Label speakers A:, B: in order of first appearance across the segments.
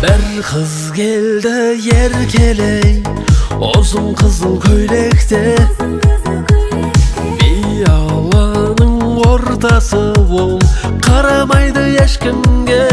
A: Bir kız geldi yerkeley, uzun kızıl köylekte. Piyalanın ortası ol, karamaydı eşkimge.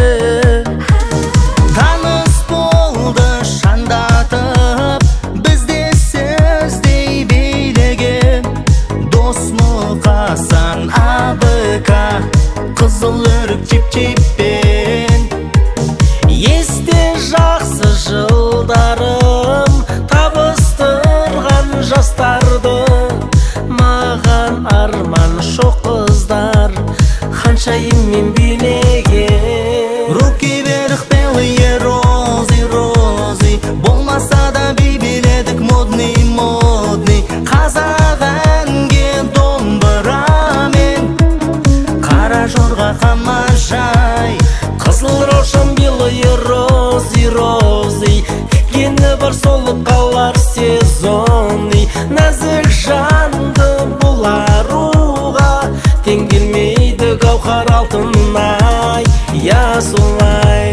B: Tanış boldu şandatıp, bizde sözdey beylege. Dosmu Hasan abıka, kızıl örük çip-çippen. Есте жақсы жылдарым, табыстырған жастарды. Маған арман шоқ қыздар, ханшайым мен билеген. Руки вверх, белые розы, розы. Болмаса да биледік модный, модный. Қазақ әнге домбырамен, қара жорға қамажай. Қызыл рошан белые розы, розы. Күткені бар солып қалар сезонный. Нәзік жанды бұл аруға, тең келмейді гауһар алтынай. Я солай.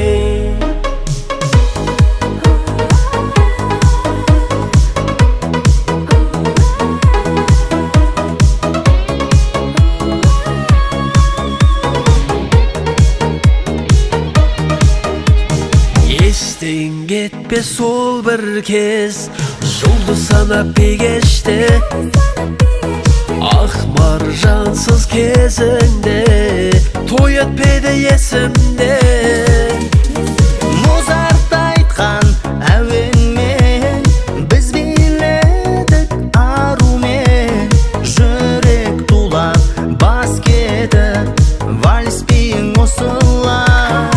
A: Естен кетпе сол бір кез, жұлдыз санап бегеште. Ақ маржансыз кезінде, той өтпеді есімде.
B: Музарт айтқан әуенмен, біз биледік арумен. Жүрек тулап бас кеді, вальспен осылай.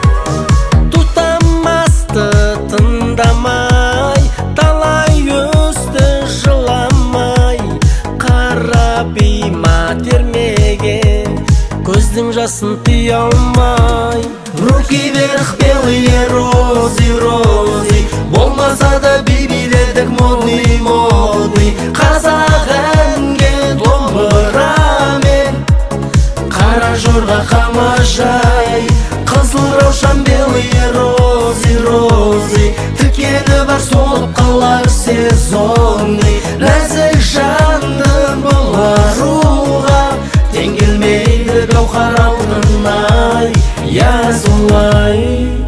B: Тыңдамай, талай өсті жыламай. Қара пима термеген, көздің жасын тыя алмай. Руки вверх, белые розы, розы. Болмаса да биледік модный, модный. Қазақ әнге домбырамен, қара жорға қамажай. Қызыл раушан, белые розы, розы. Түкені бар солып қалар сезонный. Нәзік жанды бұл аруға, тең келмейді гауһар алтынай. Я солай.